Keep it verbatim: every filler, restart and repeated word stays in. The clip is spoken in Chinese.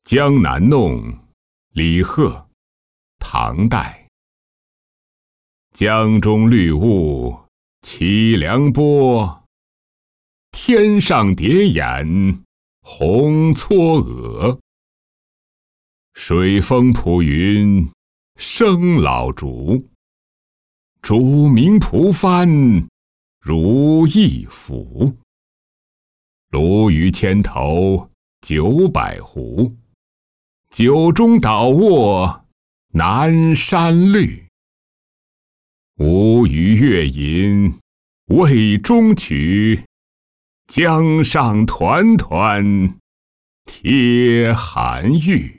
江南弄，李贺，唐代。江中绿雾起凉波，天上叠眼红嵯峨。水风铺云生老竹，竹鸣蒲翻如意府。鲈鱼千头九百壶，酒中倒卧南山绿。吴语乐吟渭中曲，江上团团贴韩愈。